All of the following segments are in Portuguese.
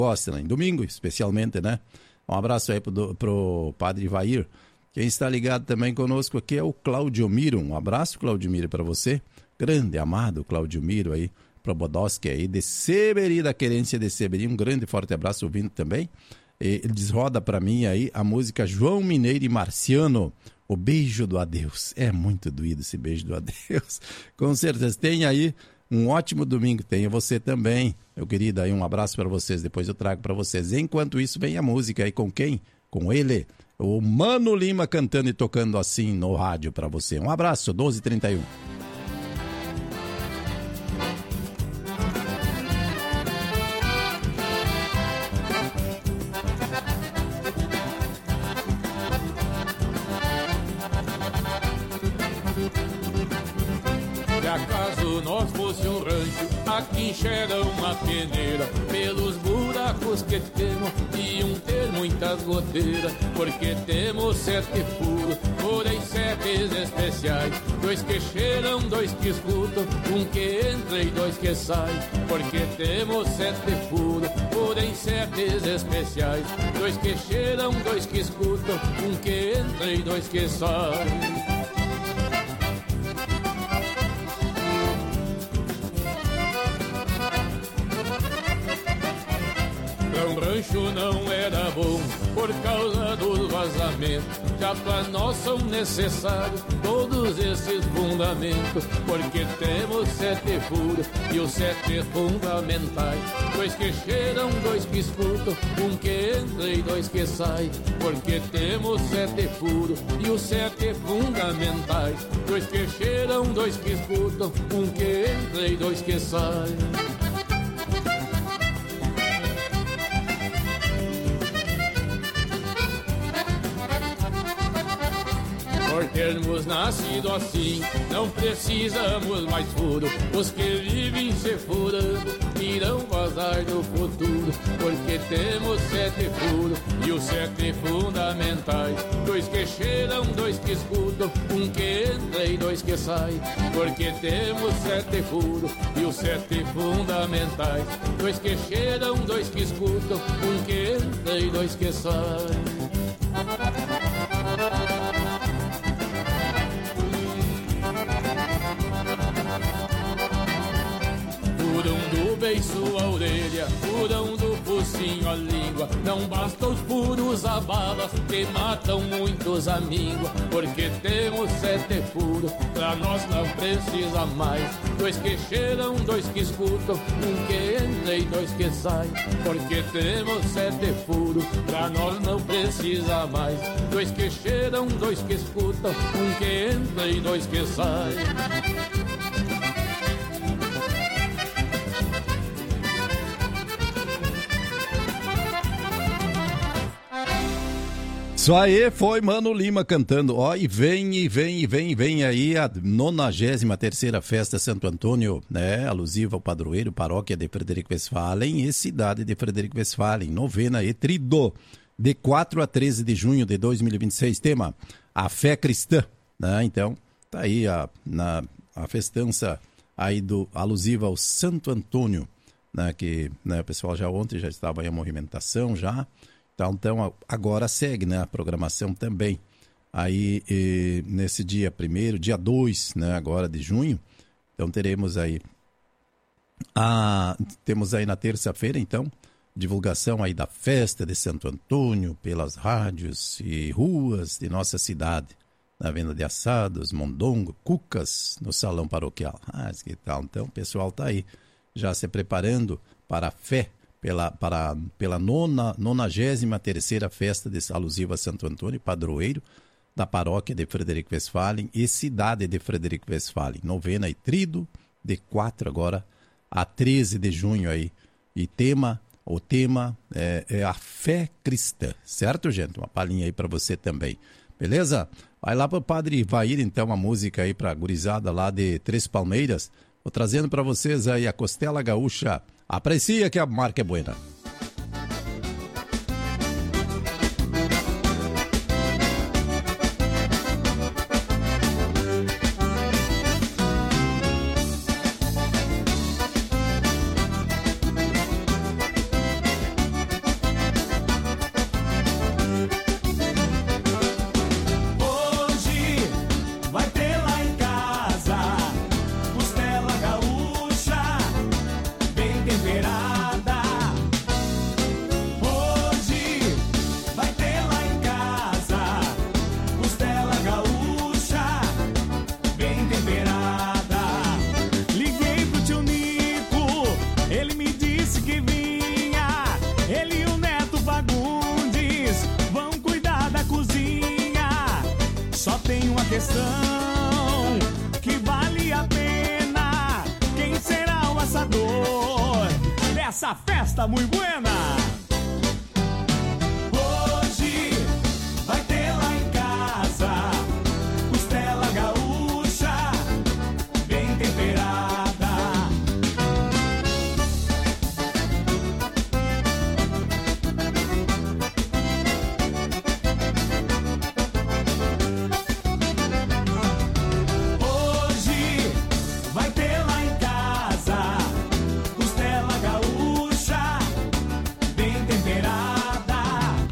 gosta, né? Em domingo, especialmente, né? Um abraço aí pro Padre Ivair. Quem está ligado também conosco aqui é o Claudio Miro. Um abraço, Claudio Miro, para você. Grande, amado Claudio Miro aí, pro Bodowski aí, de Seberi, da Querência de Seberi. Um grande, forte abraço, ouvindo também. Ele desroda para mim aí a música João Mineiro e Marciano, O Beijo do Adeus. É muito doído esse beijo do adeus. Com certeza. Tem aí um ótimo domingo. Tenha você também, meu querido. Aí um abraço para vocês. Depois eu trago para vocês. Enquanto isso, vem a música aí com quem? Com ele, o Mano Lima, cantando e tocando assim no rádio para você. Um abraço, 12h31. Nós fosse um rancho, aqui enxerga uma peneira, pelos buracos que temos, e ter muitas goteiras, porque temos 7 furos, porém 7 especiais, 2 que cheiram, 2 que escutam, um que entra e 2 que sai, porque temos 7 furos, porém 7 especiais, 2 que cheiram, 2 que escutam, um que entra e 2 que sai. O rancho não era bom por causa dos vazamentos. Já pra nós são necessários todos esses fundamentos, porque temos 7 furos e os 7 fundamentais, 2 que cheiram, 2 que escutam, um que entra e 2 que sai, porque temos 7 furos e os 7 fundamentais, 2 que cheiram, 2 que escutam, um que entra e 2 que sai. Por termos nascido assim, não precisamos mais furo. Os que vivem se furando irão vazar do futuro, porque temos 7 furos e os 7 fundamentais, 2 que cheiram, 2 que escutam, um que entra e 2 que sai, porque temos 7 furos e os 7 fundamentais, 2 que cheiram, 2 que escutam, um que entra e 2 que sai. Furam do beiço a orelha, furam do focinho a língua. Não basta os furos a balas que matam muitos amigos, porque temos 7 furos, pra nós não precisa mais. 2 que cheiram, 2 que escutam, um que entra e 2 que sai, porque temos 7 furos, pra nós não precisa mais. 2 que cheiram, 2 que escutam, um que entra e 2 que sai. Isso aí foi Mano Lima cantando. Ó, e vem aí a 93ª Festa Santo Antônio, né? Alusiva ao padroeiro, paróquia de Frederico Westphalen e cidade de Frederico Westphalen. Novena e trido, de 4 a 13 de junho de 2026. Tema, a fé cristã, né? Então, tá aí a festança aí alusiva ao Santo Antônio, né? Que, né, o pessoal já ontem já estava aí a movimentação já. Então, agora segue, né, a programação também. Aí, nesse dia 1º, dia 2, né, agora de junho, então teremos aí, temos aí na terça-feira, então, divulgação aí da festa de Santo Antônio pelas rádios e ruas de nossa cidade, na venda de assados, mondongo, cucas no salão paroquial. Que tal? Então, o pessoal tá aí, já se preparando para a fé, pela 93ª Festa alusiva a Santo Antônio, padroeiro da paróquia de Frederico Westphalen e cidade de Frederico Westphalen. Novena e trido, de 4 agora a 13 de junho aí. E o tema é a fé cristã, certo, gente? Uma palhinha aí para você também, beleza? Vai lá pro Padre Ivair, então, a música aí pra gurizada lá de Três Palmeiras. Vou trazendo para vocês aí a Costela Gaúcha. Aprecia que a marca é boa. Ele e o Neto Fagundes vão cuidar da cozinha. Só tem uma questão que vale a pena: quem será o assador dessa festa muito buena? Hoje vai ter lá em casa costela gaúcha bem temperada. Hoje vai ter lá em casa costela gaúcha bem temperada.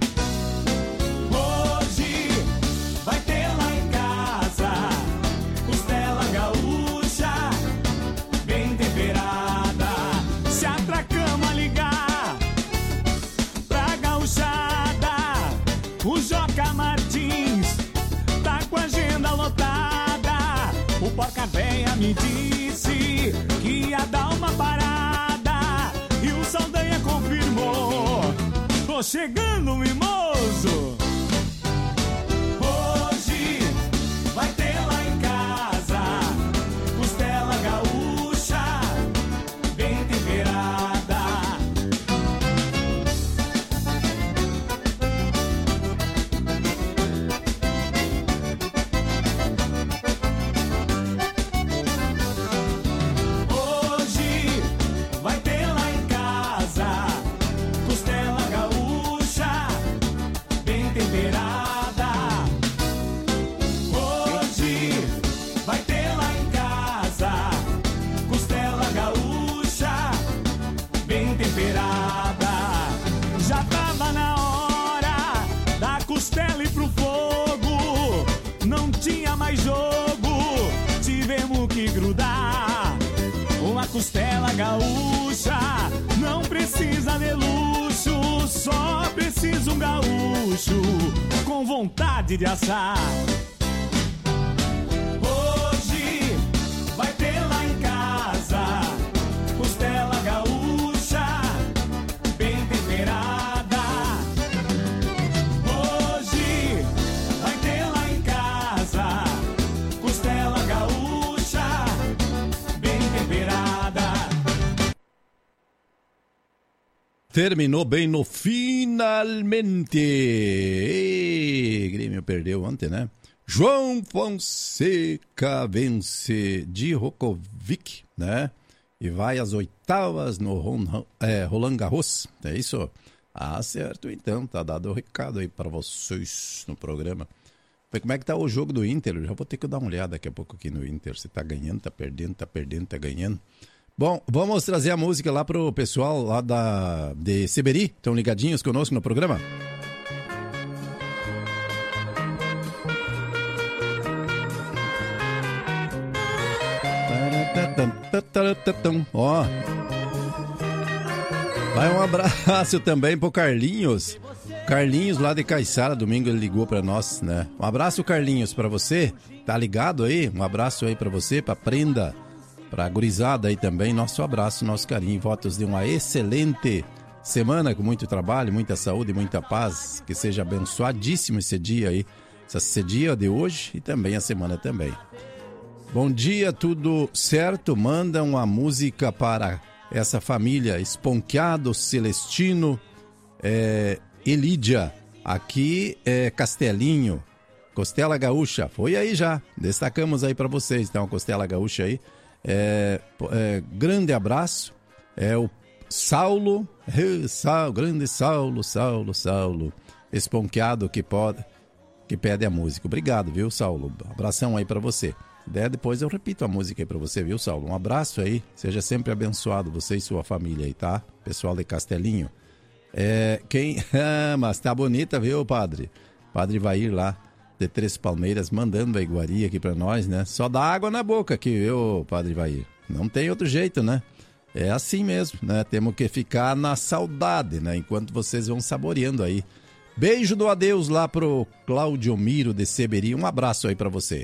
Hoje vai ter lá em casa costela gaúcha bem temperada. Se a Tracama ligar pra gauchada, o Joca Martins tá com a agenda lotada. O Porca Véia me disse que ia dar uma parada e o Saldanha confirmou: tô chegando, mimoso. Hoje vai ter lá em casa costela gaúcha bem temperada. Hoje vai ter lá em casa costela gaúcha bem temperada. Hoje vai ter lá em casa costela gaúcha bem temperada. Já tava na hora da costela ir pro fogo, não tinha mais jogo, tivemos que grudar. Uma costela gaúcha não precisa de luxo, só precisa um gaúcho com vontade de assar. Hoje vai ter lá em casa costela gaúcha bem temperada. Hoje vai ter lá em casa costela gaúcha bem temperada. Terminou bem no finalmente. Ei, Grêmio perdeu ontem, né? João Fonseca vence de Djokovic, né? E vai às oitavas no Roland Garros. É isso? Ah, certo. Então, tá dado o recado aí para vocês no programa. Como é que tá o jogo do Inter? Eu já vou ter que dar uma olhada daqui a pouco aqui no Inter. Se tá ganhando, tá perdendo, tá perdendo, tá ganhando. Bom, vamos trazer a música lá pro pessoal lá de Seberi. Estão ligadinhos conosco no programa? Ó. Vai um abraço também pro Carlinhos. Carlinhos lá de Caiçara, domingo ele ligou pra nós, né? Um abraço, Carlinhos, pra você. Tá ligado aí? Um abraço aí pra você, pra Prenda, pra gurizada aí também. Nosso abraço, nosso carinho. Votos de uma excelente semana, com muito trabalho, muita saúde, muita paz. Que seja abençoadíssimo esse dia aí. Esse dia de hoje e também a semana também. Bom dia, tudo certo? Manda uma música para essa família. Esponqueado, Celestino, Elídia. Aqui é Castelinho. Costela Gaúcha. Foi aí já. Destacamos aí para vocês. Então, a Costela Gaúcha aí. Grande abraço. O Saulo. Grande Saulo. Esponqueado que pede a música. Obrigado, viu, Saulo? Abração aí para você. Depois eu repito a música aí pra você, viu, Saulo? Um abraço aí, seja sempre abençoado, você e sua família aí, tá? Pessoal de Castelinho. Mas tá bonita, viu, padre? Padre vai ir lá, de Três Palmeiras, mandando a iguaria aqui pra nós, né? Só dá água na boca aqui, viu, padre vai ir. Não tem outro jeito, né? É assim mesmo, né? Temos que ficar na saudade, né? Enquanto vocês vão saboreando aí. Beijo do adeus lá pro Cláudio Miro de Seberi, um abraço aí pra você.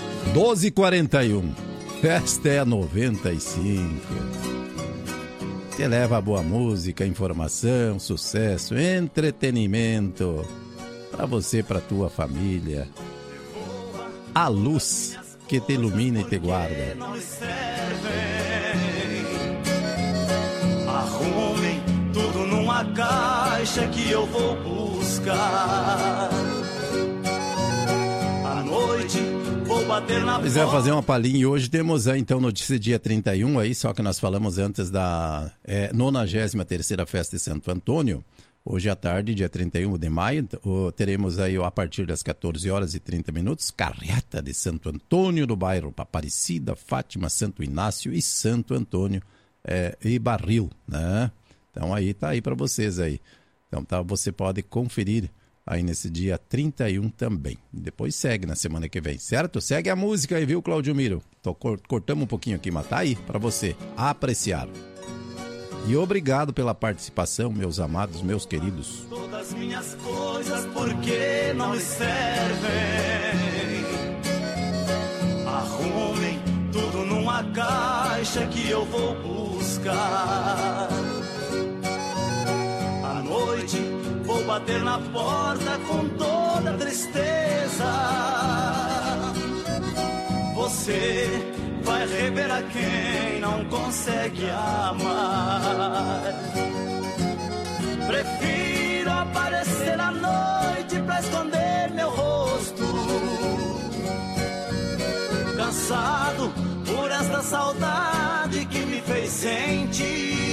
12h41, esta é a 95. que leva boa música, informação, sucesso, entretenimento para você e para tua família. A luz que te ilumina e te guarda. Arrumem tudo numa caixa que eu vou buscar. À noite vou bater na porta. Pois é, fazer uma palhinha. E hoje temos então notícia dia 31 aí, só que nós falamos antes da 93ª Festa de Santo Antônio. Hoje à tarde, dia 31 de maio, teremos aí a partir das 14h30, carreata de Santo Antônio do bairro Aparecida, Fátima, Santo Inácio e Santo Antônio e Barril, né? Então aí tá aí para vocês aí. Então tá, você pode conferir aí nesse dia 31 também. Depois segue na semana que vem, certo? Segue a música aí, viu, Claudio Miro? Cortamos um pouquinho aqui, mas tá aí para você apreciar. E obrigado pela participação, meus amados, meus queridos. Todas minhas coisas porque não lhe servem. Arrumem tudo numa caixa que eu vou buscar. À noite vou bater na porta com toda tristeza. Você vai rever a quem não consegue amar. Prefiro aparecer à noite pra esconder meu rosto. Cansado por esta saudade que me fez sentir.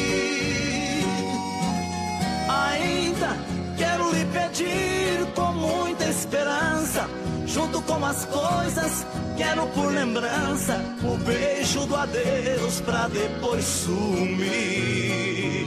Ainda quero lhe pedir com muita esperança, junto com as coisas, quero por lembrança o beijo do adeus pra depois sumir.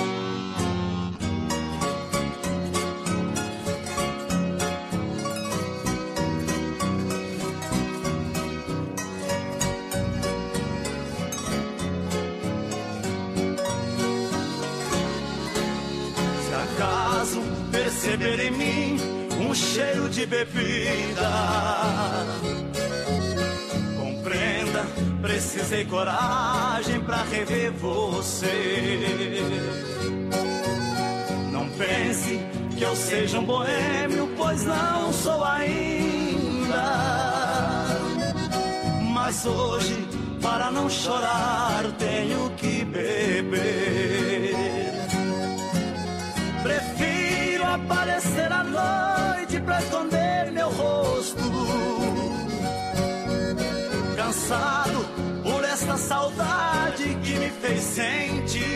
Se acaso perceber em mim um cheiro de bebida, compreenda, precisei coragem pra rever você. Não pense que eu seja um boêmio, pois não sou ainda. Mas hoje, para não chorar, tenho que beber. Prefiro aparecer à noite pra esconder meu rosto. Cansado por esta saudade que me fez sentir.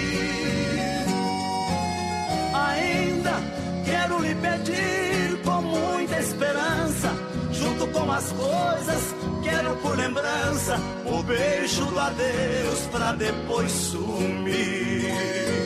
Ainda quero lhe pedir com muita esperança, junto com as coisas, quero por lembrança o beijo do adeus pra depois sumir.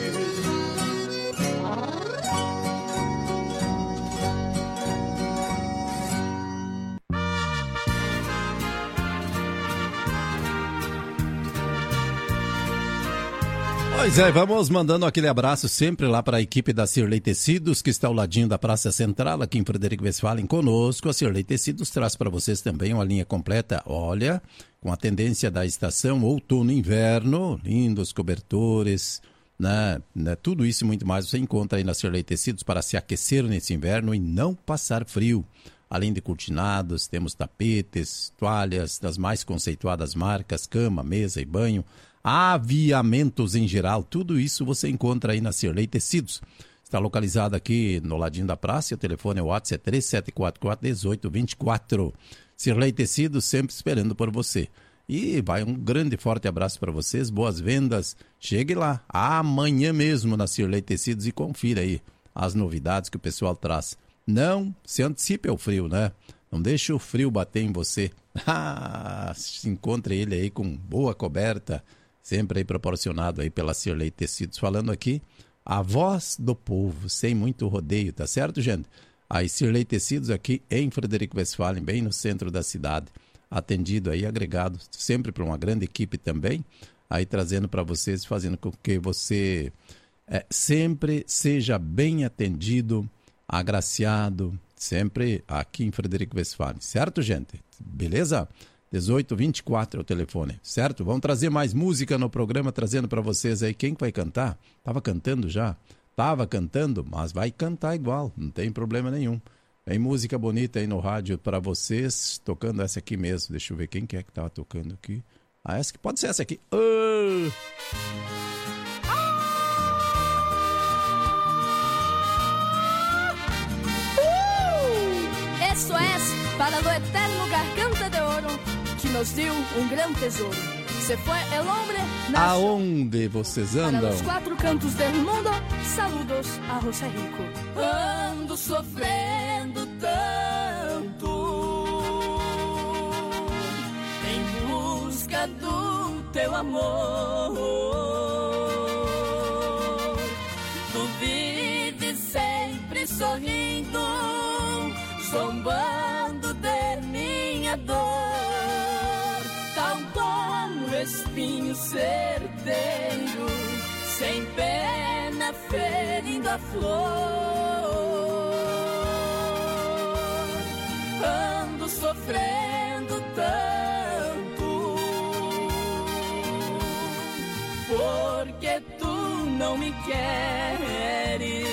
Pois é, vamos mandando aquele abraço sempre lá para a equipe da Cirlei Tecidos, que está ao ladinho da Praça Central, aqui em Frederico Westphalen, conosco. A Cirlei Tecidos traz para vocês também uma linha completa, olha, com a tendência da estação outono e inverno, lindos cobertores, né? Tudo isso e muito mais você encontra aí na Cirlei Tecidos para se aquecer nesse inverno e não passar frio. Além de cortinados, temos tapetes, toalhas das mais conceituadas marcas, cama, mesa e banho, aviamentos em geral, tudo isso você encontra aí na Cirlei Tecidos. Está localizado aqui no ladinho da praça, o telefone é o WhatsApp, é 3744-1824. Cirlei Tecidos sempre esperando por você. E vai um grande forte abraço para vocês, boas vendas, chegue lá amanhã mesmo na Cirlei Tecidos e confira aí as novidades que o pessoal traz. Não se antecipe ao frio, né? Não deixe o frio bater em você. Se encontre ele aí com boa coberta, sempre aí proporcionado aí pela Cirlei Tecidos. Falando aqui, a voz do povo, sem muito rodeio, tá certo, gente? Aí Cirlei Tecidos aqui em Frederico Westphalen, bem no centro da cidade. Atendido aí, agregado sempre para uma grande equipe também, aí trazendo para vocês, fazendo com que você sempre seja bem atendido, agraciado, sempre aqui em Frederico Westphalen, certo, gente? Beleza? 1824 é o telefone, certo? Vamos trazer mais música no programa, trazendo para vocês aí. Quem vai cantar? Tava cantando já? Tava cantando, mas vai cantar igual, não tem problema nenhum. Tem música bonita aí no rádio para vocês, tocando essa aqui mesmo. Deixa eu ver quem que é que tava tocando aqui. Ah, essa que pode ser essa aqui. Eso es para lo eterno Garganta de Oro, que nos dio un gran tesoro. Se fue el hombre, nació. Aonde vocês andam? Para los 4 cantos del mundo, saludos a José Rico. Ando sofrendo tanto em busca do teu amor. Tu vives sempre sorrindo, zombando de minha dor, tal como espinho certeiro, sem pena ferindo a flor. Ando sofrendo tanto, porque tu não me queres.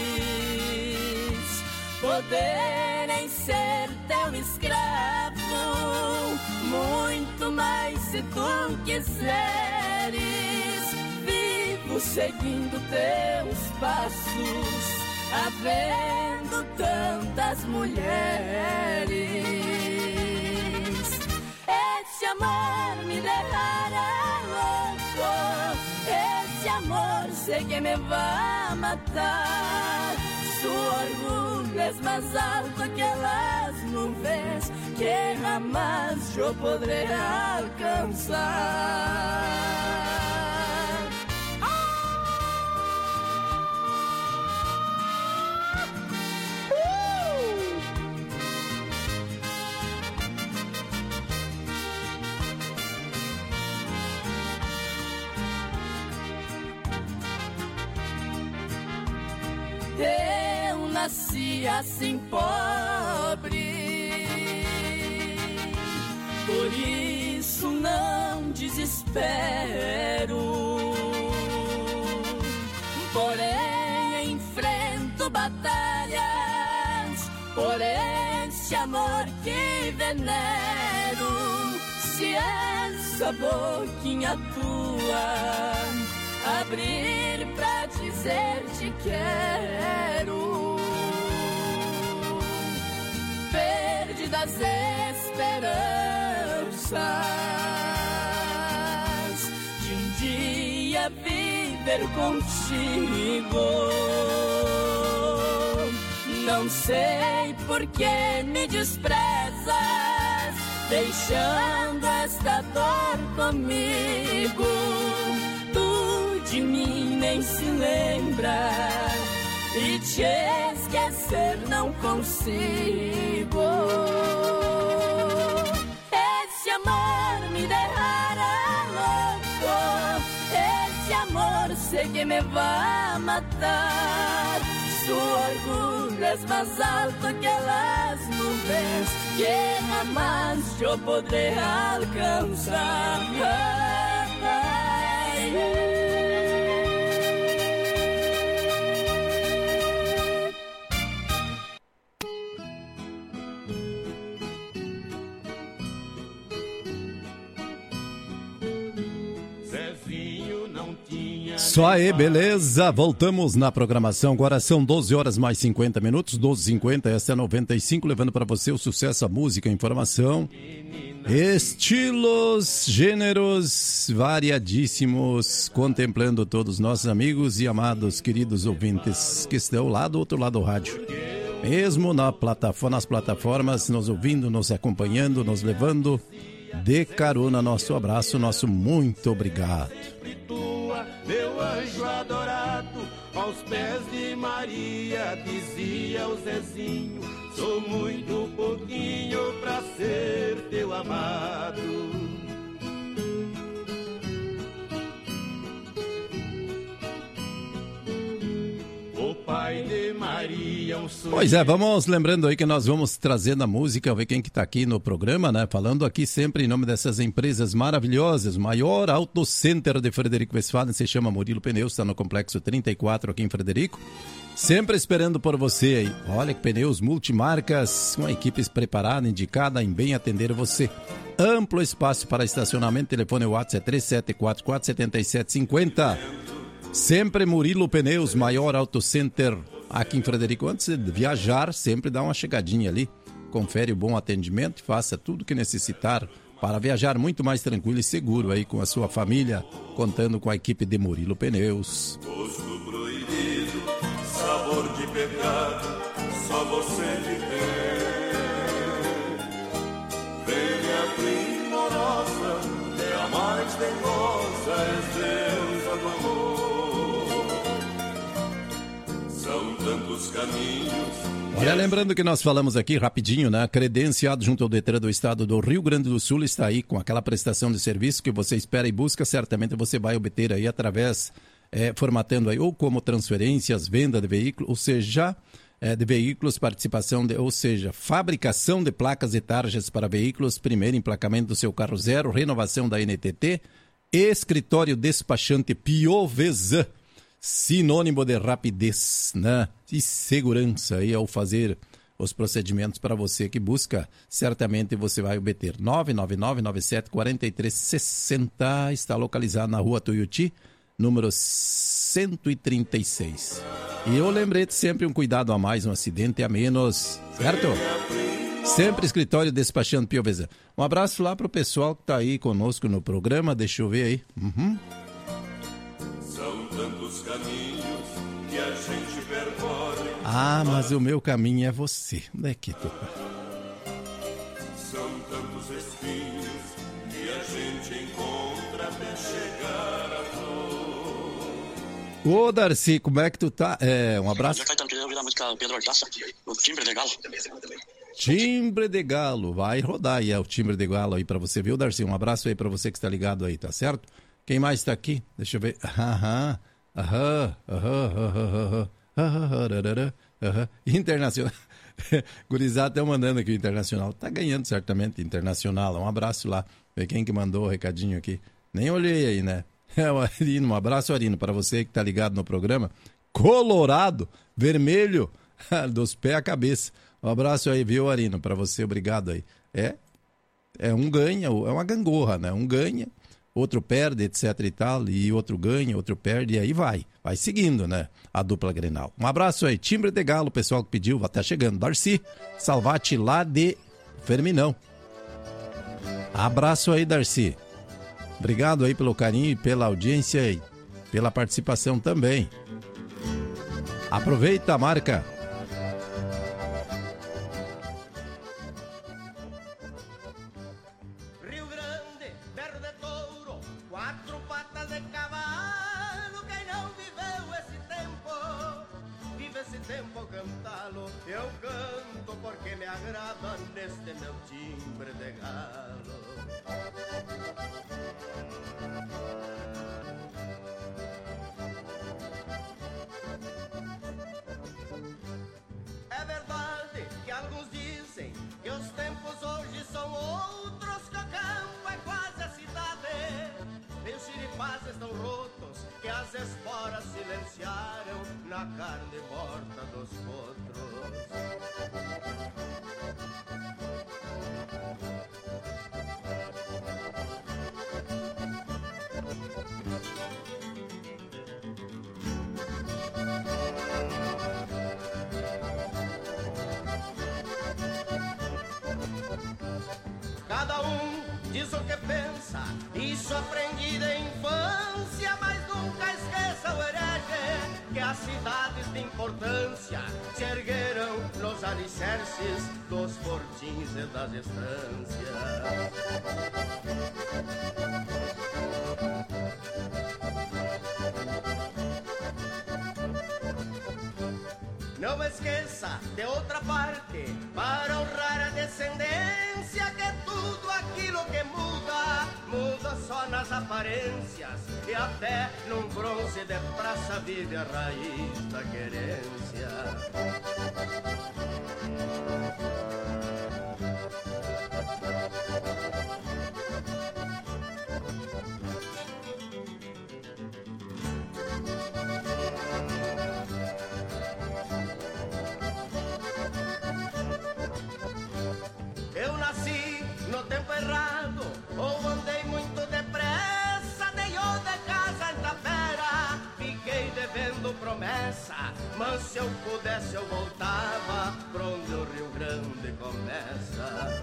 Poder em ser teu escravo, muito mais se tu quiseres. Vivo seguindo teus passos, havendo tantas mulheres. Esse amor me deixará louco, esse amor sei que me vai matar. Su orgulho es más alto que las nubes, que jamás yo podré alcanzar. Eu nasci assim pobre, por isso não desespero. Porém enfrento batalhas por esse amor que venero. Se essa boquinha tua abrir pra dizer te quero, perdidas esperanças de um dia viver contigo. Não sei por que me desprezas, deixando esta dor comigo. De mim nem se lembra, e te esquecer não consigo. Esse amor me deixará louco, esse amor sei que me vai matar. Su orgulho es más alto que las nubes, que jamás yo podré alcanzar. Só aí, beleza? Voltamos na programação. Agora são 12 horas mais 50 minutos, 12h50, essa é 95, levando para você o sucesso, a música, a informação. Estilos, gêneros variadíssimos, contemplando todos os nossos amigos e amados, queridos ouvintes que estão lá do outro lado do rádio. Mesmo nas plataformas, nos ouvindo, nos acompanhando, nos levando de carona. Nosso abraço, nosso muito obrigado. Meu anjo adorado, aos pés de Maria, dizia o Zezinho, sou muito pouquinho pra ser teu amado. O pai Pai de Maria, um sonho. Pois é, vamos lembrando aí que nós vamos trazendo a música, ver quem que tá aqui no programa, né? Falando aqui sempre em nome dessas empresas maravilhosas. Maior Auto Center de Frederico Westphalen se chama Murilo Pneus, está no Complexo 34 aqui em Frederico. Sempre esperando por você aí. Olha que pneus multimarcas, com equipes preparada, indicada em bem atender você. Amplo espaço para estacionamento, telefone WhatsApp é 3744-7750. Sempre Murilo Pneus, Maior Auto Center aqui em Frederico. Antes de viajar, sempre dá uma chegadinha ali. Confere o bom atendimento e faça tudo o que necessitar para viajar muito mais tranquilo e seguro aí com a sua família, contando com a equipe de Murilo Pneus. Gosto proibido, sabor de pecado, só você me tem. Venha primorosa, é a mais dengosa, és deusa do amor. São tantos caminhos. Olha, lembrando que nós falamos aqui rapidinho, né? Credenciado junto ao Detran do Estado do Rio Grande do Sul está aí com aquela prestação de serviço que você espera e busca, certamente você vai obter aí através, formatando aí ou como transferências, venda de veículos, ou seja, de veículos, participação, ou seja, fabricação de placas e tarjas para veículos, primeiro emplacamento do seu carro zero, renovação da NTT, escritório despachante Piovesan. Sinônimo de rapidez, né? E segurança aí ao fazer os procedimentos para você que busca, certamente você vai obter. 999-97-4360, está localizado na rua Tuiuti, número 136. E eu lembrei-te sempre um cuidado a mais, um acidente a menos, certo? Sempre escritório despachando Piovesan. Um abraço lá pro pessoal que tá aí conosco no programa, deixa eu ver aí. Tantos caminhos que a gente percorre. Ah, mas o meu caminho é você. Onde é que tu tá? São tantos espinhos que a gente encontra até chegar à flor. Ô, Darcy, como é que tu tá? Um abraço. Já querendo ouvir a música Pedro Hortaça, o Timbre de Galo. Timbre de Galo, vai rodar aí, o Timbre de Galo aí pra você, viu, Darcy? Um abraço aí pra você que está ligado aí, tá certo? Quem mais tá aqui? Deixa eu ver. Internacional. Gurizada estão mandando aqui o Internacional. Tá ganhando certamente Internacional. Um abraço lá. Vê quem que mandou o recadinho aqui. Nem olhei aí, né? É o Arino. Um abraço, Arino, para você que tá ligado no programa. Colorado, vermelho, dos pés à cabeça. Um abraço aí, viu, Arino, para você. Obrigado aí. É um ganha, é uma gangorra, né? Um ganha, outro perde, etc e tal, e outro ganha, outro perde, e aí vai seguindo, né, a dupla Grenal. Um abraço aí, Timbre de Galo, o pessoal que pediu, vai estar chegando. Darcy Salvati lá de Ferminão. Abraço aí, Darcy. Obrigado aí pelo carinho e pela audiência e pela participação também. Aproveita a marca. Eu canto porque me agrada neste meu timbre de galo. É verdade que alguns dizem que os tempos hoje são outros, que o campo é quase a cidade. Meus xiripás estão rotos, que as esporas silenciaram na carne morta dos potros. Cada um diz o que pensa, isso aprendi da infância, mas nunca esqueça o herege, que as cidades de importância se ergueram nos alicerces dos fortins e das estâncias. Não esqueça de outra parte, para honrar a descendência, que tudo aquilo que muda, muda só nas aparências, e até num bronze de praça vive a raiz da querência. Eu nasci no tempo errado, ou andei muito depressa, dei de casa em Tapera, fiquei devendo promessa, mas se eu pudesse eu voltava pra onde o Rio Grande começa.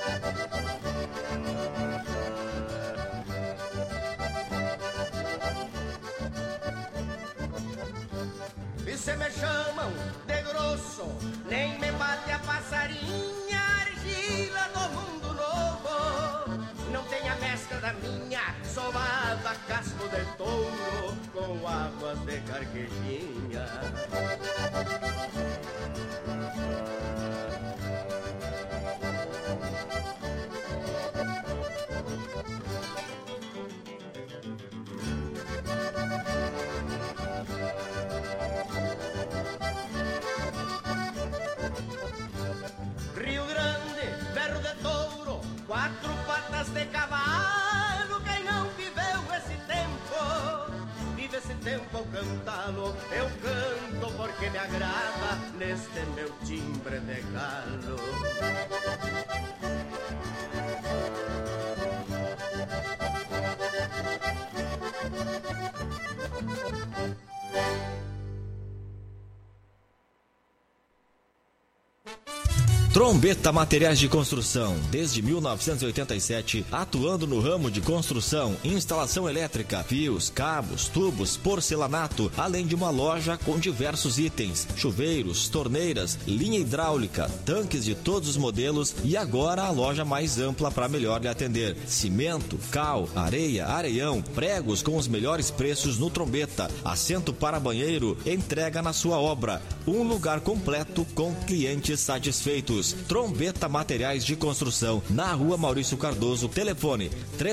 E se me chamam de grosso, nem me bate a passarinha, argila do mundo novo. Não tem a mescla da minha, sovada casco de touro, com águas de carquejinha. Rio Grande, berro de touro, quatro patas de cavalo. Quem não viveu esse tempo, vive esse tempo ao cantá-lo. Eu canto porque me agrada neste meu timbre de galo. Trombeta Materiais de Construção, desde 1987, atuando no ramo de construção, instalação elétrica, fios, cabos, tubos, porcelanato, além de uma loja com diversos itens, chuveiros, torneiras, linha hidráulica, tanques de todos os modelos e agora a loja mais ampla para melhor lhe atender. Cimento, cal, areia, areião, pregos com os melhores preços no Trombeta, assento para banheiro, entrega na sua obra. Um lugar completo com clientes satisfeitos. Trombeta Materiais de Construção, na Rua Maurício Cardoso, telefone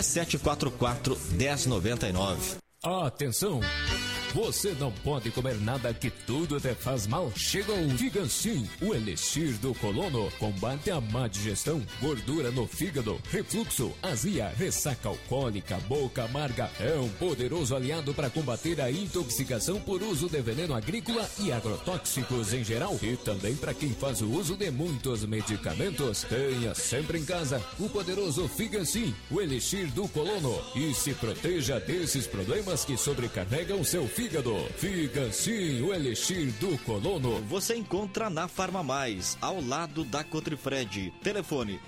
3744-1099. Atenção! Você não pode comer nada que tudo te faz mal. Chegou o Figancin, o elixir do colono. Combate a má digestão, gordura no fígado, refluxo, azia, ressaca alcoólica, boca amarga. É um poderoso aliado para combater a intoxicação por uso de veneno agrícola e agrotóxicos em geral. E também para quem faz o uso de muitos medicamentos. Tenha sempre em casa o poderoso Figancin, o elixir do colono. E se proteja desses problemas que sobrecarregam seu fígado. Figancin, o elixir do colono. Você encontra na Farma Mais, ao lado da Cotrifred. Telefone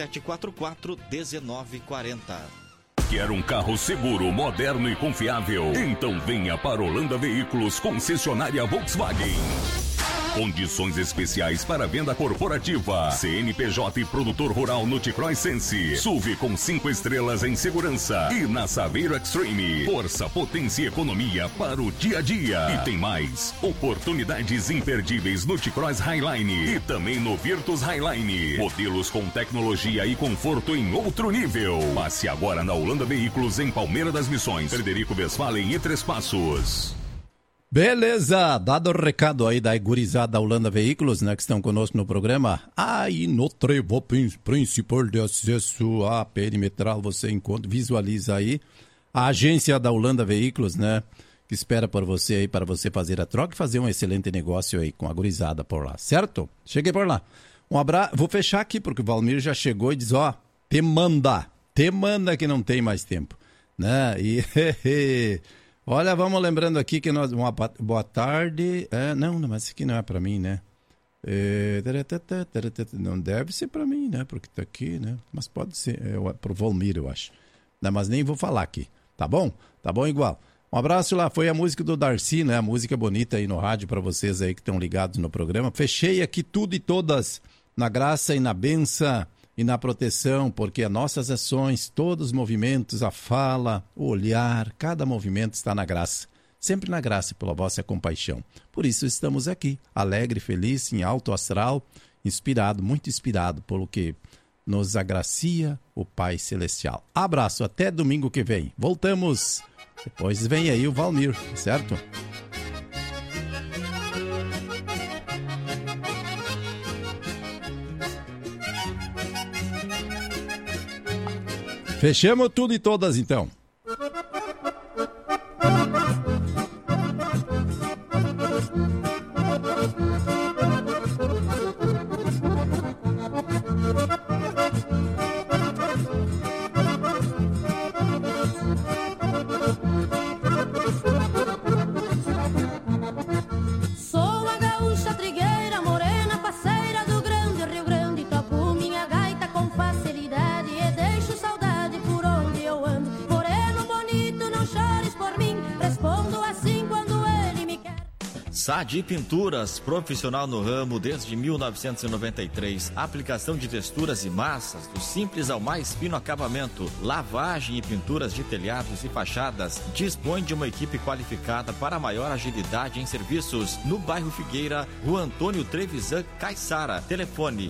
3744-1940. Quer um carro seguro, moderno e confiável? Então venha para Holanda Veículos, concessionária Volkswagen. Condições especiais para venda corporativa. CNPJ e produtor rural no T-Cross Sense. SUV com 5 estrelas em segurança. E na Saveiro Extreme. Força, potência e economia para o dia a dia. E tem mais. Oportunidades imperdíveis no T-Cross Highline. E também no Virtus Highline. Modelos com tecnologia e conforto em outro nível. Passe agora na Holanda Veículos em Palmeira das Missões. Frederico Westphalen e Três Passos. Beleza, dado o recado aí da gurizada da Holanda Veículos, né, que estão conosco no programa. Aí no trevo principal de acesso à perimetral você encontra, visualiza aí a agência da Holanda Veículos, né, que espera por você aí para você fazer a troca e fazer um excelente negócio aí com a gurizada por lá, certo? Cheguei por lá. Um abraço, vou fechar aqui porque o Valmir já chegou e diz, ó, te manda que não tem mais tempo, né, e... Olha, vamos lembrando aqui que nós... Uma boa tarde... Não, mas isso aqui não é para mim, né? Não deve ser para mim, né? Porque tá aqui, né? Mas pode ser. É pro Valmir, eu acho. Não, mas nem vou falar aqui. Tá bom? Tá bom igual. Um abraço lá. Foi a música do Darcy, né? A música bonita aí no rádio para vocês aí que estão ligados no programa. Fechei aqui tudo e todas na graça e na benção e na proteção, porque as nossas ações, todos os movimentos, a fala, o olhar, cada movimento está na graça. sempre na graça pela vossa compaixão. Por isso estamos aqui, alegre, feliz, em alto astral, inspirado, muito inspirado pelo que nos agracia o Pai Celestial. Abraço, até domingo que vem. Voltamos. Depois vem aí o Valmir, certo? Fechamos tudo e todas, então. Sou a gaúcha trigueira, morena, parceira do grande Rio Grande. Toco minha gaita com facilidade e deixo saudade por onde eu ando. Moreno bonito, não chores por mim, respondo assim quando ele me quer. Sadi Pinturas, profissional no ramo desde 1993. Aplicação de texturas e massas, do simples ao mais fino acabamento. Lavagem e pinturas de telhados e fachadas. Dispõe de uma equipe qualificada para maior agilidade em serviços. No bairro Figueira, Rua Antônio Trevisan, Caiçara. Telefone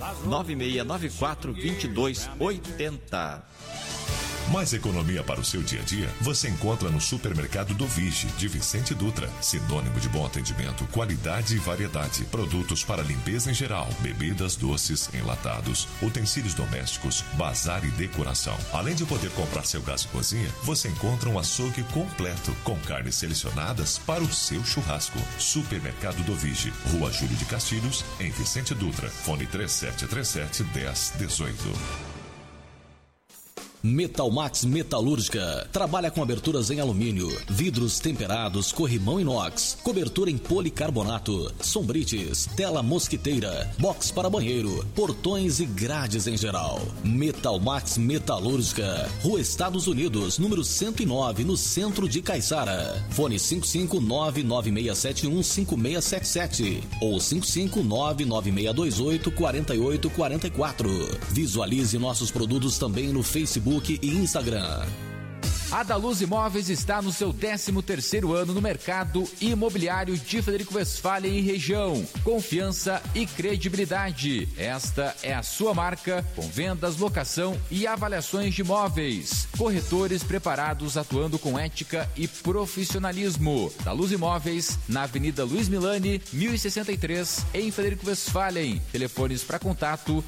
9694-2280. Mais economia para o seu dia a dia você encontra no Supermercado do Vige, de Vicente Dutra. Sinônimo de bom atendimento, qualidade e variedade. Produtos para limpeza em geral, bebidas, doces, enlatados, utensílios domésticos, bazar e decoração. Além de poder comprar seu gás de cozinha, você encontra um açougue completo, com carnes selecionadas para o seu churrasco. Supermercado do Vige, Rua Júlio de Castilhos, em Vicente Dutra. Fone 3737-1018. Metalmax Metalúrgica. Trabalha com aberturas em alumínio, vidros temperados, corrimão inox, cobertura em policarbonato, sombrites, tela mosquiteira, box para banheiro, portões e grades em geral. Metalmax Metalúrgica. Rua Estados Unidos, número 109, no centro de Caiçara. Fone 55996715677 ou 55996284844. Visualize nossos produtos também no Facebook e Instagram. A Daluz Imóveis está no seu 13º ano no mercado imobiliário de Frederico Westphalen e região. Confiança e credibilidade. Esta é a sua marca, com vendas, locação e avaliações de imóveis. Corretores preparados, atuando com ética e profissionalismo. Daluz Imóveis, na Avenida Luiz Milani, 1063, em Frederico Westphalen. Telefones para contato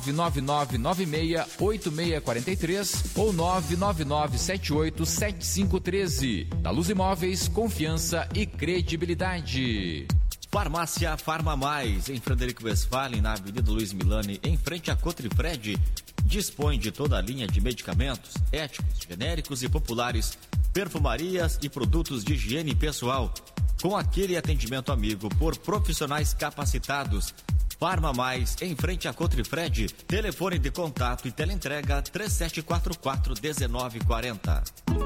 999968643 ou 999787513. Da Luz Imóveis, confiança e credibilidade. Farmácia Farma Mais, em Frederico Westphalen, na Avenida Luiz Milani, em frente a Cotrifred. Dispõe de toda a linha de medicamentos, éticos, genéricos e populares, perfumarias e produtos de higiene pessoal, com aquele atendimento amigo por profissionais capacitados. Farma Mais, em frente a Cotrifred. Telefone de contato e teleentrega 3744-1940.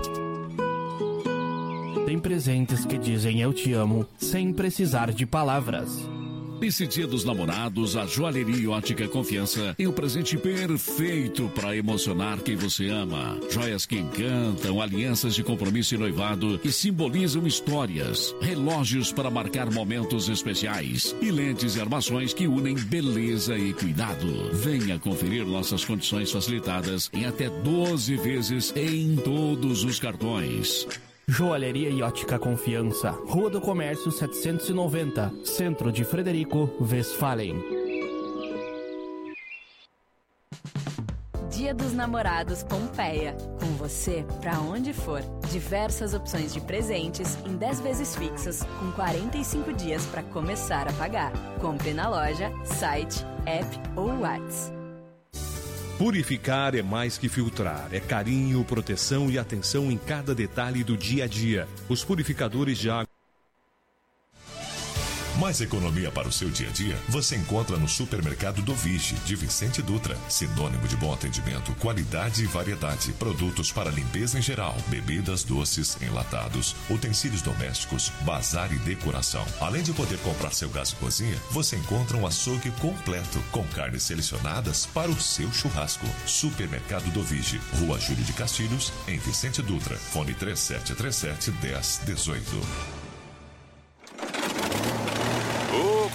Tem presentes que dizem eu te amo sem precisar de palavras. Nesse Dia dos Namorados, a Joalheria Ótica Confiança tem o presente perfeito para emocionar quem você ama. Joias que encantam, alianças de compromisso e noivado que simbolizam histórias, relógios para marcar momentos especiais e lentes e armações que unem beleza e cuidado. Venha conferir nossas condições facilitadas em até 12 vezes em todos os cartões. Joalheria e Ótica Confiança, Rua do Comércio 790, Centro de Frederico Westphalen. Dia dos Namorados Pompeia. Com você, pra onde for. Diversas opções de presentes em 10 vezes fixas, com 45 dias para começar a pagar. Compre na loja, site, app ou WhatsApp. Purificar é mais que filtrar, é carinho, proteção e atenção em cada detalhe do dia a dia. Os purificadores de água. Mais economia para o seu dia a dia você encontra no Supermercado do Vige, de Vicente Dutra. Sinônimo de bom atendimento, qualidade e variedade. Produtos para limpeza em geral, bebidas, doces, enlatados, utensílios domésticos, bazar e decoração. Além de poder comprar seu gás de cozinha, você encontra um açougue completo, com carnes selecionadas para o seu churrasco. Supermercado do Vige, Rua Júlio de Castilhos, em Vicente Dutra. Fone 3737-1018.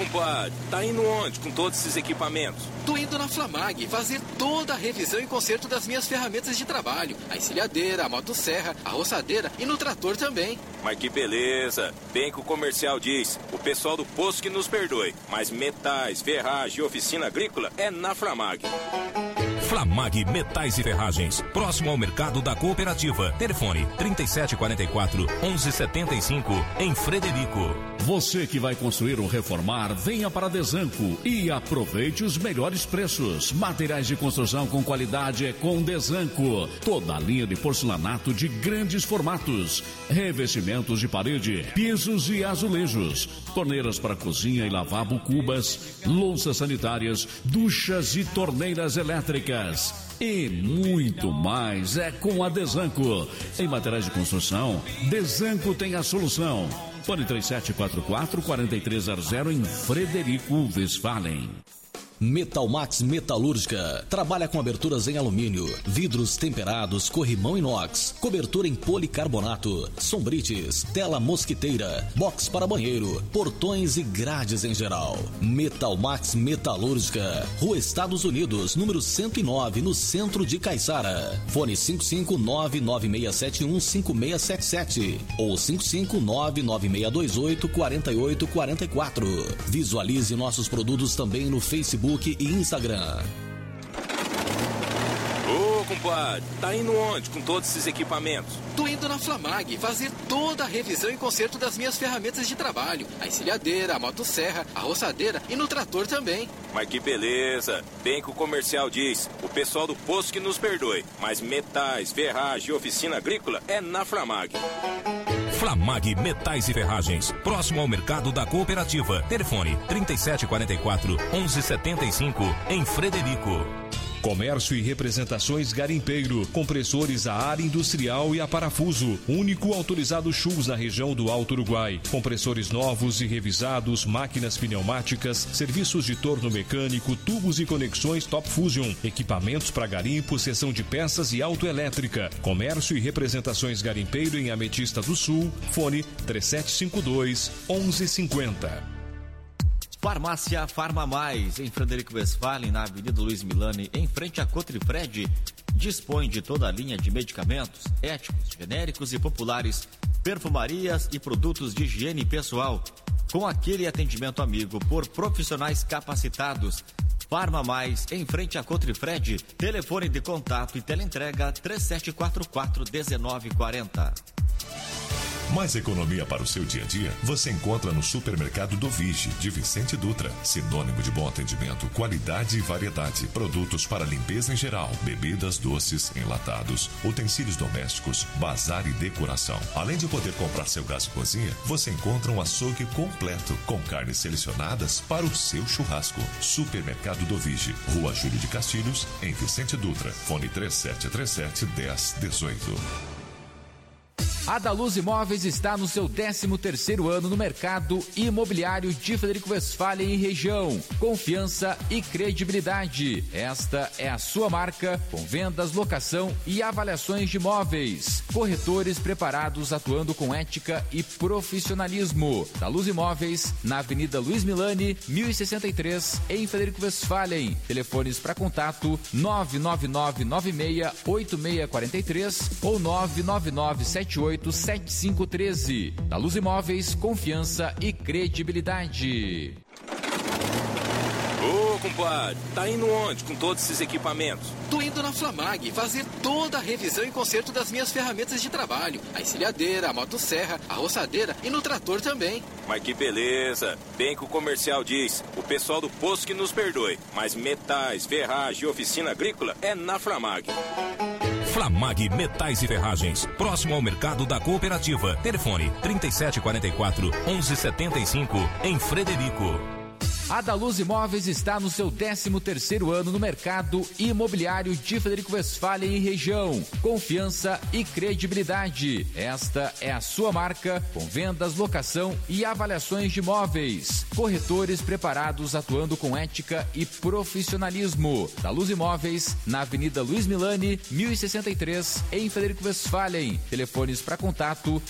compadre, tá indo onde com todos esses equipamentos? Tô indo na Flamag fazer toda a revisão e conserto das minhas ferramentas de trabalho. A encilhadeira, a motosserra, a roçadeira e no trator também. Mas que beleza. Bem que o comercial diz, o pessoal do posto que nos perdoe, mas metais, ferragem e oficina agrícola é na Flamag. Flamag Metais e Ferragens, próximo ao mercado da cooperativa. Telefone 3744-1175, em Frederico. Você que vai construir ou reformar, venha para a Desanco e aproveite os melhores preços. Materiais de construção com qualidade é com Desanco. Toda a linha de porcelanato de grandes formatos, revestimentos de parede, pisos e azulejos, torneiras para cozinha e lavabo, cubas, louças sanitárias, duchas e torneiras elétricas. E muito mais é com a Desanco. Em materiais de construção, Desanco tem a solução. Fone 3744-4300 em Frederico Westphalen. Metalmax Metalúrgica. Trabalha com aberturas em alumínio, vidros temperados, corrimão inox, cobertura em policarbonato, sombrites, tela mosquiteira, box para banheiro, portões e grades em geral. Metalmax Metalúrgica. Rua Estados Unidos, número 109, no centro de Caiçara. Fone 55996715677 ou 55996284844. Visualize nossos produtos também no Facebook e Instagram. Ô, compadre, tá indo onde com todos esses equipamentos? Tô indo na Flamag fazer toda a revisão e conserto das minhas ferramentas de trabalho. A encilhadeira, a motosserra, a roçadeira e no trator também. Mas que beleza. Bem que o comercial diz, o pessoal do posto que nos perdoe, mas metais, ferragem e oficina agrícola é na Flamag. Flamag Metais e Ferragens, próximo ao mercado da cooperativa. Telefone 3744-1175, em Frederico. Comércio e representações Garimpeiro, compressores a ar industrial e a parafuso, único autorizado Schultz na região do Alto Uruguai. Compressores novos e revisados, máquinas pneumáticas, serviços de torno mecânico, tubos e conexões Top Fusion, equipamentos para garimpo, seção de peças e autoelétrica. Comércio e representações Garimpeiro em Ametista do Sul, fone 3752-1150. Farmácia Farma Mais, em Frederico Westphalen, na Avenida Luiz Milani, em frente a Cotrifred, dispõe de toda a linha de medicamentos, éticos, genéricos e populares, perfumarias e produtos de higiene pessoal, com aquele atendimento amigo por profissionais capacitados. Farma Mais, em frente a Cotrifred, telefone de contato e teleentrega 3744-1940. Mais economia para o seu dia a dia você encontra no Supermercado do Vige, de Vicente Dutra. Sinônimo de bom atendimento, qualidade e variedade. Produtos para limpeza em geral, bebidas, doces, enlatados, utensílios domésticos, bazar e decoração. Além de poder comprar seu gás de cozinha, você encontra um açougue completo, com carnes selecionadas para o seu churrasco. Supermercado do Vige, Rua Júlio de Castilhos, em Vicente Dutra. Fone 3737-1018. A Daluz Imóveis está no seu 13º ano no mercado imobiliário de Frederico Westphalen e região. Confiança e credibilidade. Esta é a sua marca, com vendas, locação e avaliações de imóveis. Corretores preparados atuando com ética e profissionalismo. Daluz Imóveis, na Avenida Luiz Milani, 1063, em Frederico Westphalen. Telefones para contato 999968643 ou 999787513. Da Luz Imóveis, confiança e credibilidade. Ô, compadre, tá indo onde com todos esses equipamentos? Tô indo na Flamag fazer toda a revisão e conserto das minhas ferramentas de trabalho. A encilhadeira, a motosserra, a roçadeira e no trator também. Mas que beleza. Bem que o comercial diz, o pessoal do posto que nos perdoe, mas metais, ferragem e oficina agrícola é na Flamag. Flamag Metais e Ferragens, próximo ao mercado da cooperativa. Telefone 3744-1175, em Frederico. A Daluz Imóveis está no seu 13º ano no mercado imobiliário de Frederico Westphalen e região. Confiança e credibilidade. Esta é a sua marca, com vendas, locação e avaliações de imóveis. Corretores preparados, atuando com ética e profissionalismo. Daluz Imóveis, na Avenida Luiz Milani, 1063, em Frederico Westphalen. Telefones para contato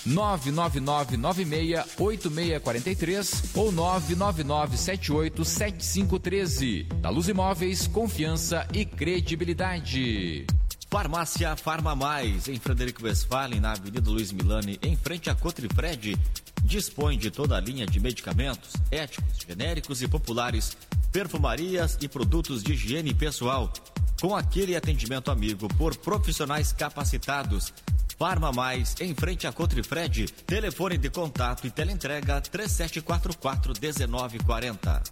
999968643 ou 999787513. Daluz Imóveis, confiança e credibilidade. Farmácia Farma Mais, em Frederico Westphalen, na Avenida Luiz Milani, em frente a Cotrifred, dispõe de toda a linha de medicamentos, éticos, genéricos e populares, perfumarias e produtos de higiene pessoal, com aquele atendimento amigo por profissionais capacitados. Farma Mais, em frente a Cotrifred, telefone de contato e teleentrega 3744-1940.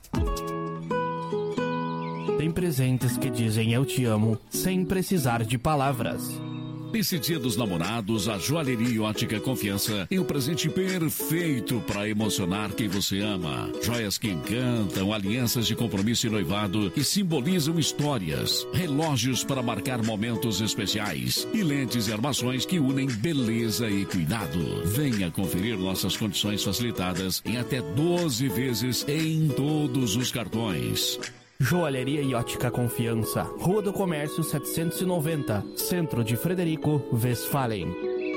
Tem presentes que dizem eu te amo, sem precisar de palavras. Nesse Dia dos Namorados, a Joalheria Ótica Confiança é o presente perfeito para emocionar quem você ama. Joias que encantam, alianças de compromisso e noivado que simbolizam histórias, relógios para marcar momentos especiais e lentes e armações que unem beleza e cuidado. Venha conferir nossas condições facilitadas em até 12 vezes em todos os cartões. Joalheria e Ótica Confiança, Rua do Comércio 790, Centro de Frederico Westphalen.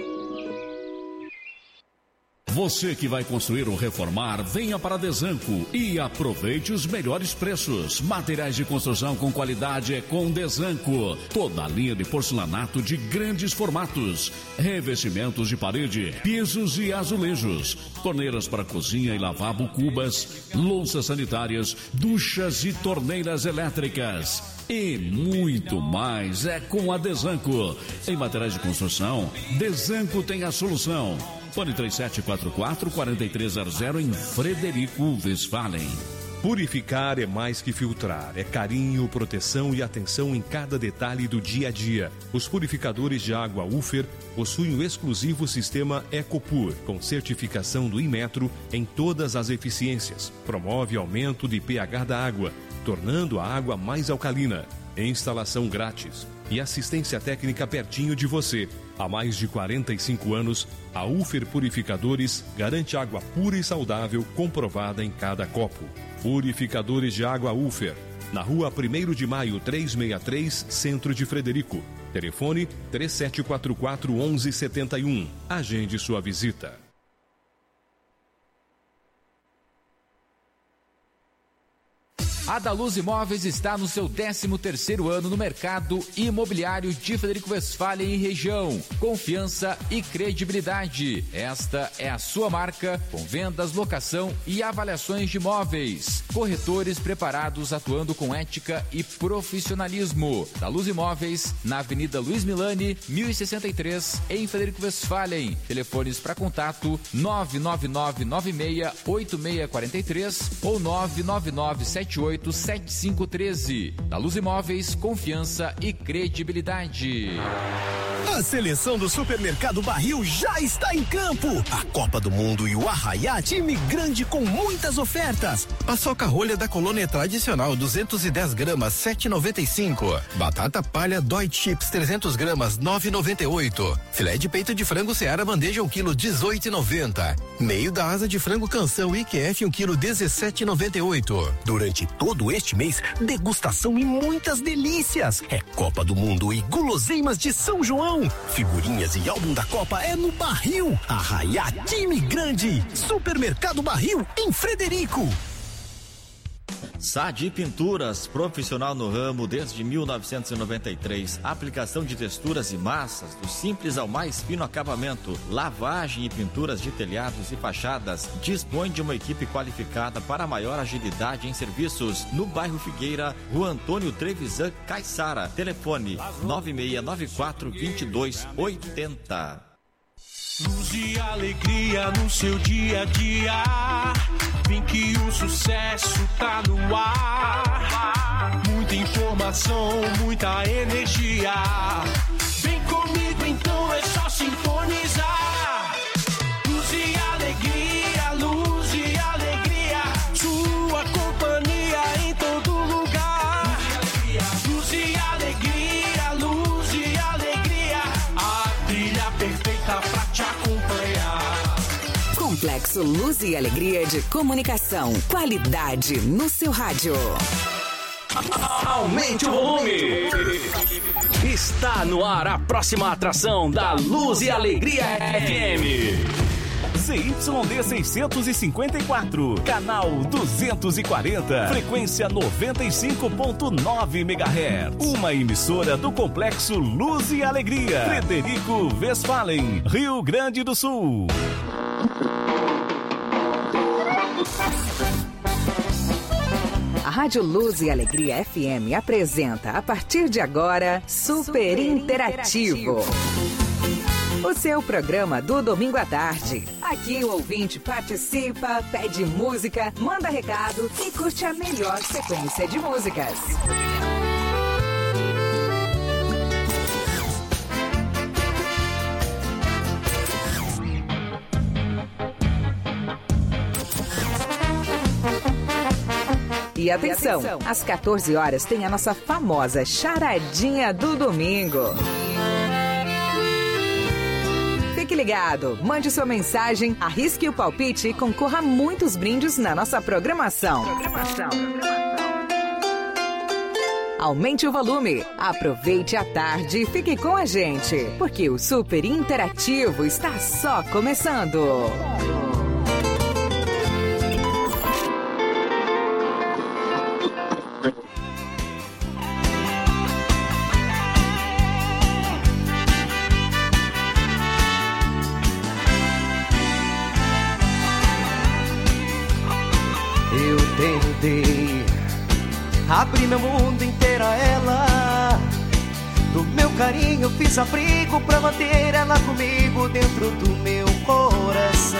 Você que vai construir ou reformar, venha para a Desanco e aproveite os melhores preços. Materiais de construção com qualidade é com Desanco. Toda a linha de porcelanato de grandes formatos, revestimentos de parede, pisos e azulejos, torneiras para cozinha e lavabo, cubas, louças sanitárias, duchas e torneiras elétricas. E muito mais é com a Desanco. Em materiais de construção, Desanco tem a solução. Fone 3744-4300 em Frederico Westphalen. Purificar é mais que filtrar, é carinho, proteção e atenção em cada detalhe do dia a dia. Os purificadores de água Ufer possuem o exclusivo sistema EcoPur, com certificação do Inmetro em todas as eficiências. Promove aumento de pH da água, tornando a água mais alcalina. Instalação grátis e assistência técnica pertinho de você. Há mais de 45 anos, a Ufer Purificadores garante água pura e saudável comprovada em cada copo. Purificadores de água Ufer, na rua 1º de Maio 363, Centro de Frederico. Telefone 3744-1171. Agende sua visita. A Daluz Imóveis está no seu 13º ano no mercado imobiliário de Frederico Westphalen e região. Confiança e credibilidade. Esta é a sua marca, com vendas, locação e avaliações de imóveis. Corretores preparados, atuando com ética e profissionalismo. Daluz Imóveis, na Avenida Luiz Milani, 1063, em Frederico Westphalen. Telefones para contato 999968643 ou 999787513. Daluz Imóveis, confiança e credibilidade. A seleção do Supermercado Barril já está em campo. A Copa do Mundo e o Arraiá, time grande com muitas ofertas. Paçoca rolha da Colônia tradicional, 210 gramas, 7,95. Batata palha Deutsche Chips, 300 gramas, 9,98. Filé de peito de frango Seara bandeja 1 quilo, 18,90. Meio da asa de frango Canção IQF 1 quilo, 17,98. Durante todo este mês, degustação e muitas delícias. É Copa do Mundo e guloseimas de São João. Figurinhas e álbum da Copa é no Barril. Arraiá, time grande. Supermercado Barril, em Frederico. Sadi Pinturas, profissional no ramo desde 1993. Aplicação de texturas e massas, do simples ao mais fino acabamento. Lavagem e pinturas de telhados e fachadas. Dispõe de uma equipe qualificada para maior agilidade em serviços. No bairro Figueira, Rua Antônio Trevisan, Caiçara. Telefone 9694-2280. Luz e alegria no seu dia a dia. Vem que o sucesso tá no ar. Muita informação, muita energia. Vem comigo então, é só sintonizar. Luz e alegria, sua companhia. Complexo Luz e Alegria de Comunicação. Qualidade no seu rádio. Aumente o volume. Está no ar a próxima atração da Luz e Alegria FM. ZYD 654, canal 240, frequência 95.9 MHz. Uma emissora do Complexo Luz e Alegria, Frederico Westphalen, Rio Grande do Sul. A Rádio Luz e Alegria FM apresenta, a partir de agora, Super Interativo. O seu programa do domingo à tarde. Aqui o ouvinte participa, pede música, manda recado e curte a melhor sequência de músicas. E atenção, às 14 horas tem a nossa famosa charadinha do domingo. Fique ligado, mande sua mensagem, arrisque o palpite e concorra a muitos brindes na nossa programação. Aumente o volume, aproveite a tarde e fique com a gente, porque o Super Interativo está só começando. Abri meu mundo inteiro a ela. Do meu carinho fiz abrigo pra manter ela comigo dentro do meu coração.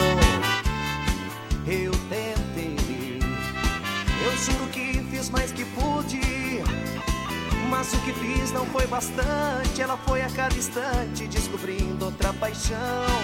Eu tentei, eu juro que fiz mais que pude, mas o que fiz não foi bastante. Ela foi a cada instante descobrindo outra paixão.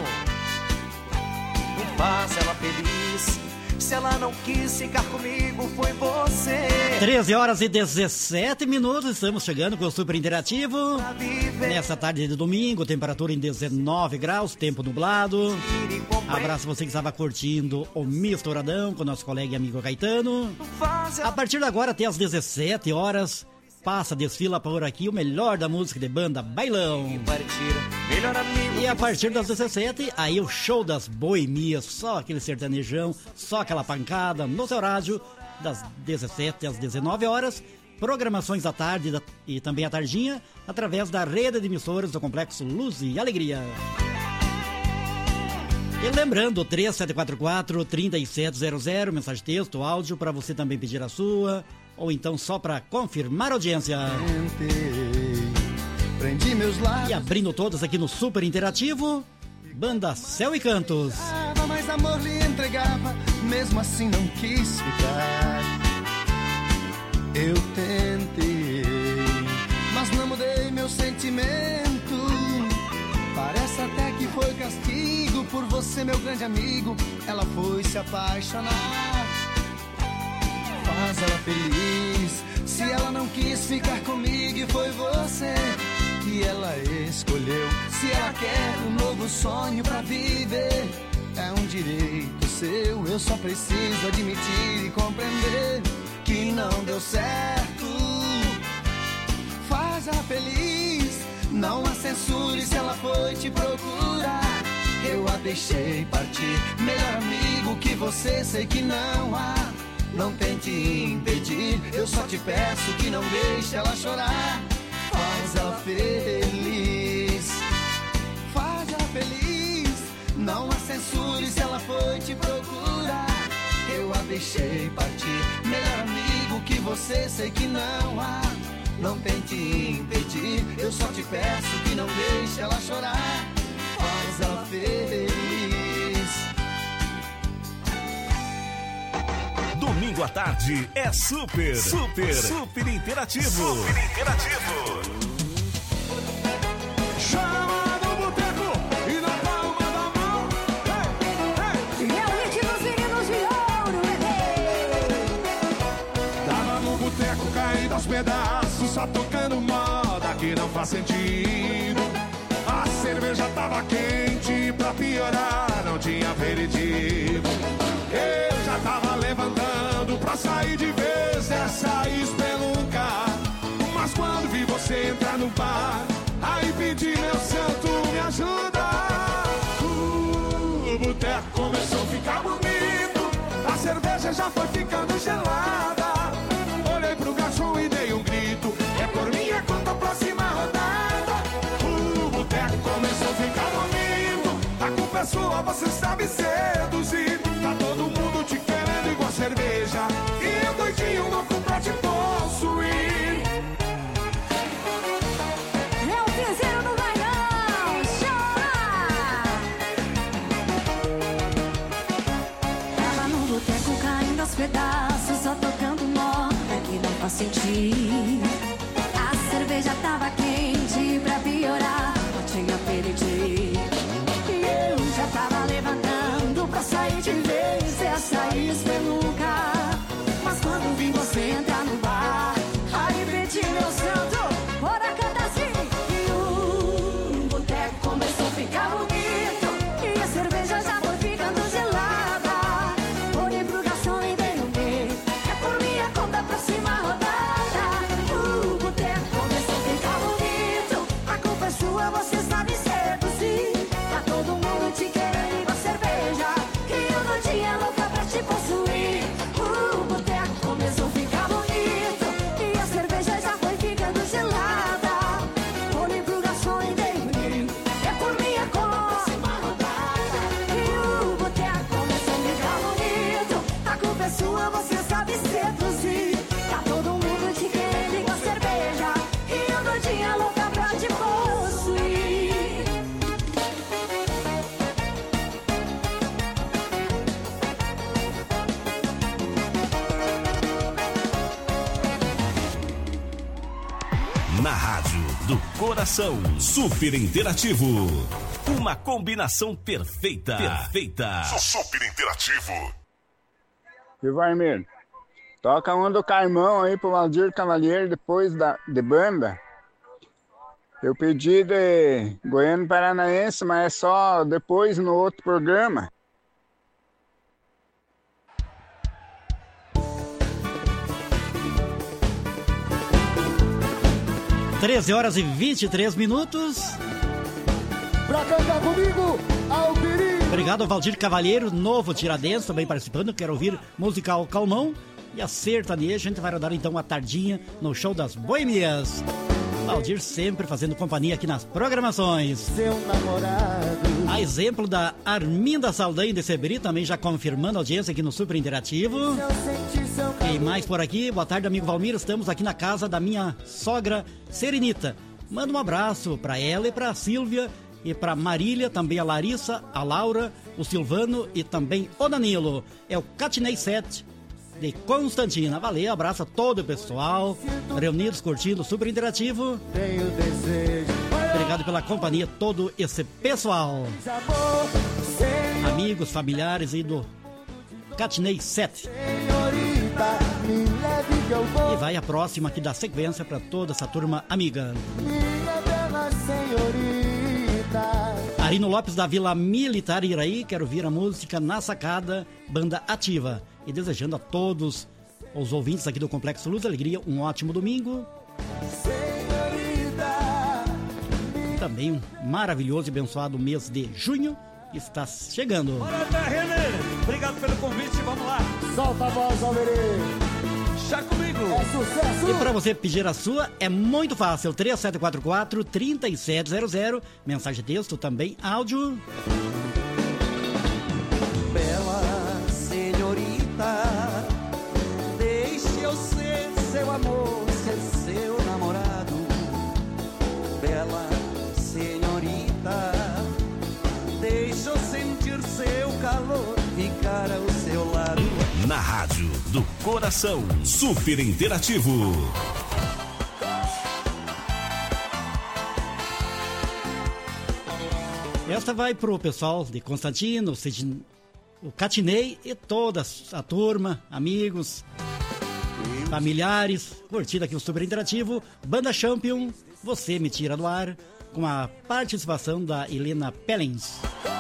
Não faz ela feliz, se ela não quis ficar comigo, foi você. 13 horas e 17 minutos, estamos chegando com o Super Interativo. Nessa tarde de domingo, temperatura em 19 graus, tempo nublado. Abraço você que estava curtindo o Misturadão com o nosso colega e amigo Caetano. A partir de agora, até às 17 horas, passa, desfila por aqui o melhor da música de banda Bailão. E a partir das 17, aí o show das boemias, só aquele sertanejão, só aquela pancada no seu rádio, das 17 às 19 horas, programações da tarde e também à tardinha, através da rede de emissoras do Complexo Luz e Alegria. E lembrando, 3744-3700, mensagem de texto, áudio, para você também pedir a sua, ou então só para confirmar a audiência. Prendi meus lábios. E abrindo todas aqui no Super Interativo, banda Céu e Cantos. Mas amor lhe entregava, mesmo assim não quis ficar. Eu tentei, mas não mudei meu sentimento. Parece até que foi castigo por você, meu grande amigo. Ela foi se apaixonar. Faz ela feliz, se ela não quis ficar comigo e foi você que ela escolheu. Se ela quer um novo sonho pra viver, é um direito seu. Eu só preciso admitir e compreender que não deu certo. Faz ela feliz, não a censure se ela foi te procurar. Eu a deixei partir, melhor amigo que você, sei que não há. Não tente impedir, eu só te peço que não deixe ela chorar. Faz ela feliz, faz ela feliz. Não a censure se ela foi te procurar. Eu a deixei partir, melhor amigo que você, sei que não há. Não tente impedir, eu só te peço que não deixe ela chorar. Faz ela feliz. Domingo à tarde é super interativo. Super interativo. Chama no boteco e na palma da mão. E é o hit dos meninos de ouro, Tava no boteco caído aos pedaços, só tocando moda que não faz sentido. cerveja tava quente, pra piorar não tinha aperitivo. Eu já tava levantando pra sair de vez dessa espelunca. Mas quando vi você entrar no bar, aí pedi, meu santo, me ajuda. O boteco começou a ficar bonito, a cerveja já foi ficando gelada. Olhei pro garçom e dei um grito, é por minha conta, próxima rodada. O boteco começou a ficar bonito, a culpa é sua, você sabe seduzir. Tá todo mundo te querendo igual cerveja, e eu doidinho louco pra te possuir. É o piseiro do bailão, chora! Tava no boteco caindo aos pedaços, só tocando moda que não faz sentir. A cerveja tava quente, pra piorar não tinha aperitivo. E eu já tava levantando pra sair de vez essa espelunca. Mas quando vi você entrar no bar, aí pedi, meu santo, bora cantar assim. E o boteco começou a ficar bonito, e a cerveja já foi ficando gelada. Olhei pro garçom e dei um beijo, é por minha conta, próxima rodada. O boteco começou a ficar bonito, a culpa é sua, você sabe seduzir. Tá todo mundo te querendo igual cerveja, e eu no dia louca pra te possuir. O boteco começou a ficar bonito, e a cerveja já foi ficando gelada. Olhei pro garçom e dei um grito, é por minha conta, e o boteco começou a ficar bonito, a culpa é sua, você sabe seduzir. Tá todo mundo te querendo igual cerveja, e eu doidinha louca pra te possuir. Na rádio do coração, super interativo. Uma combinação perfeita. Perfeita. Super interativo. E Varmeiro, toca uma do Caimão aí pro Valdir Cavalheiro depois de banda. Eu pedi de Goiânia Paranaense, mas é só depois no outro programa. Treze horas e 23 minutos. Pra cantar comigo, Alpiri. Obrigado ao Valdir Cavalheiro, novo Tiradentes, também participando. Quero ouvir musical Calmão. E a sertaneja, a gente vai rodar então uma tardinha no show das Boêmias. Valdir sempre fazendo companhia aqui nas programações. Seu namorado. A exemplo da Arminda Saldanha de Seberi, também já confirmando a audiência aqui no Super Interativo. E mais por aqui, boa tarde, amigo Valmir. Estamos aqui na casa da minha sogra Serenita. Manda um abraço para ela e para a Sílvia e para Marília, também a Larissa, a Laura, o Silvano e também o Danilo. É o Catinei 7 de Constantina. Valeu, abraço a todo o pessoal reunidos curtindo o Super Interativo. Obrigado pela companhia, todo esse pessoal, amigos, familiares e do Catinei 7. E vai a próxima aqui da sequência para toda essa turma amiga. Arino Lopes da Vila Militar Iraí, quero ouvir a música Na Sacada, banda ativa. E desejando a todos os ouvintes aqui do Complexo Luz Alegria um ótimo domingo. E também um maravilhoso e abençoado mês de junho está chegando. Bora, Renê! Obrigado pelo convite, vamos lá. Solta a voz, Almerê. Já comigo. É sucesso. E para você pedir a sua, é muito fácil. 3744-3700. Mensagem de texto, também áudio. Bela senhorita, deixe eu ser seu amor, ser seu namorado. Bela senhorita, deixe eu sentir seu calor, ficar ao seu lado. Na rádio do coração, super interativo. Esta vai pro pessoal de Constantino, o Catinei e toda a turma, amigos, familiares, curtida aqui o Super Interativo, Banda Champion, Você Me Tira do Ar, com a participação da Helena Pellens.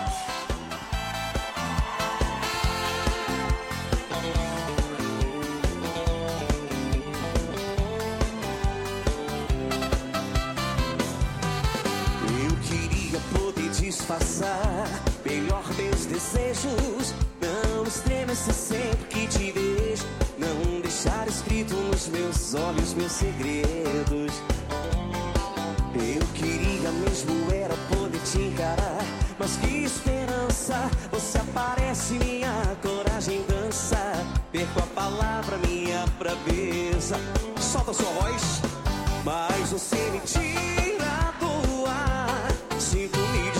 Disfarçar melhor meus desejos, não estremecer sempre que te vejo, não deixar escrito nos meus olhos meus segredos. Eu queria mesmo era poder te encarar, mas que esperança, você aparece, minha coragem dança, perco a palavra, minha braveza, solta sua voz, mas você me tira do ar, sinto me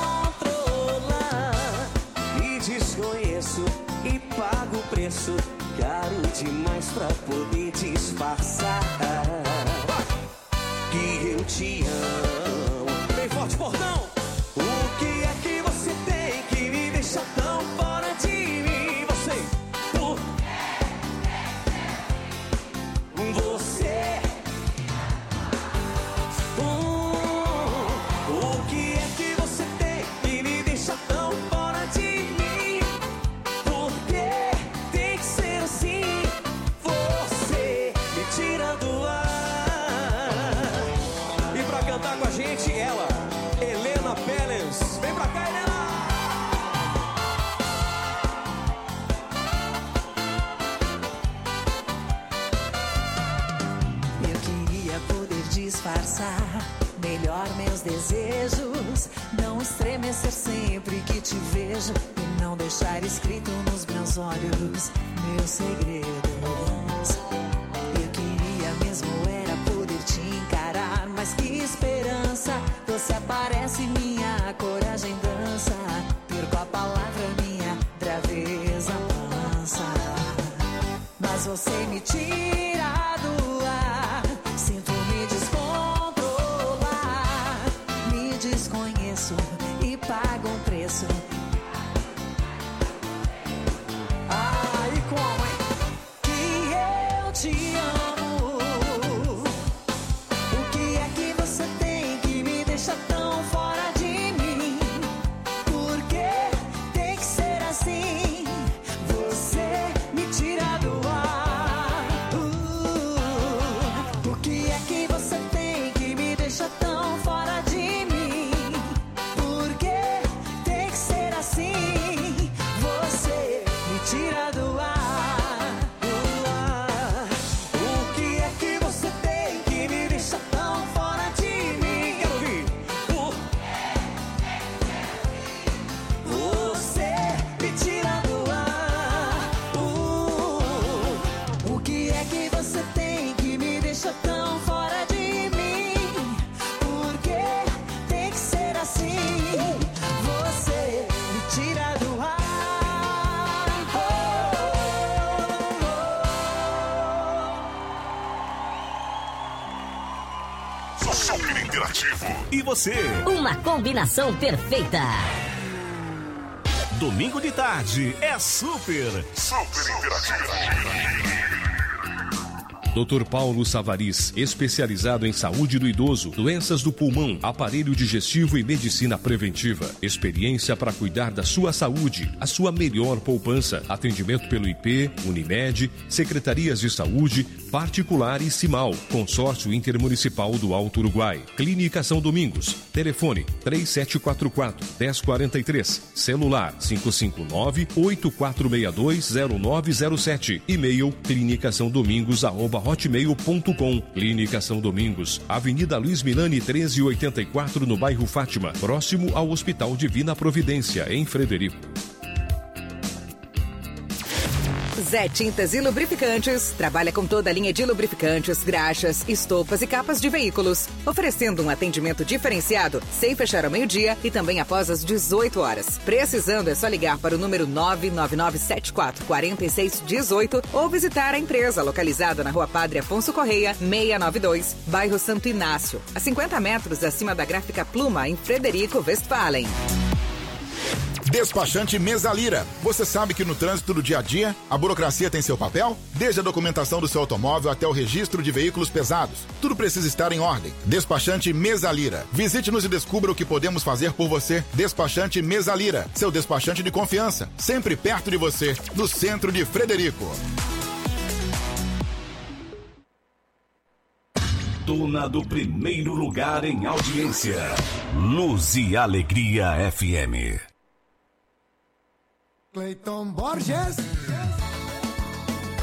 desconheço e pago o preço caro demais pra poder disfarçar que eu te amo. Bem forte, portão! O que é que você tem que me deixa tão fora de mim? Você, você, o que é que você tem que me deixa tão fora de mim? Com a gente, ela, Helena Pellens. Vem pra cá, Helena! Eu queria poder disfarçar melhor meus desejos, não estremecer sempre que te vejo e não deixar escrito nos meus olhos meus segredos. Eu queria mesmo era poder te encarar, mas que esperança, você aparece, minha coragem dança, perco a palavra, minha braveza mansa, mas você me tira do ar, sinto me descontrolar, me desconheço e pago um preço. Ai, como é que eu te amo? Tão fora de mim, porque tem que ser assim, você me tira do ar, o que é que você tem que me deixa tão fora de mim, porque tem que ser assim, você me tira do ar, o que é que você tem que me deixa tão fora de mim? Tão fora de mim, porque tem que ser assim, você me tira do ar. Super interativo. E você? Uma combinação perfeita. Domingo de tarde é super interativo. Dr. Paulo Savariz, especializado em saúde do idoso, doenças do pulmão, aparelho digestivo e medicina preventiva. Experiência para cuidar da sua saúde, a sua melhor poupança. Atendimento pelo IP, Unimed, Secretarias de Saúde, Particular e Cimal. Consórcio Intermunicipal do Alto Uruguai. Clínica São Domingos. Telefone 3744-1043. Celular 559-8462-0907. E-mail clinicasaodomingos@hotmail.com. Clínica São Domingos, Avenida Luiz Milani 1384, no bairro Fátima, próximo ao Hospital Divina Providência, em Frederico. Zé Tintas e Lubrificantes trabalha com toda a linha de lubrificantes, graxas, estopas e capas de veículos, oferecendo um atendimento diferenciado, sem fechar ao meio-dia e também após as 18 horas. Precisando, é só ligar para o número 99974-4618 ou visitar a empresa localizada na Rua Padre Afonso Correia, 692, bairro Santo Inácio, a 50 metros acima da Gráfica Pluma, em Frederico, Westphalen. Despachante Mesalira. Você sabe que no trânsito do dia a dia, a burocracia tem seu papel? Desde a documentação do seu automóvel até o registro de veículos pesados. Tudo precisa estar em ordem. Despachante Mesalira. Visite-nos e descubra o que podemos fazer por você. Despachante Mesalira. Seu despachante de confiança. Sempre perto de você. No centro de Frederico. Dona do primeiro lugar em audiência. Luz e Alegria FM. Cleiton Borges,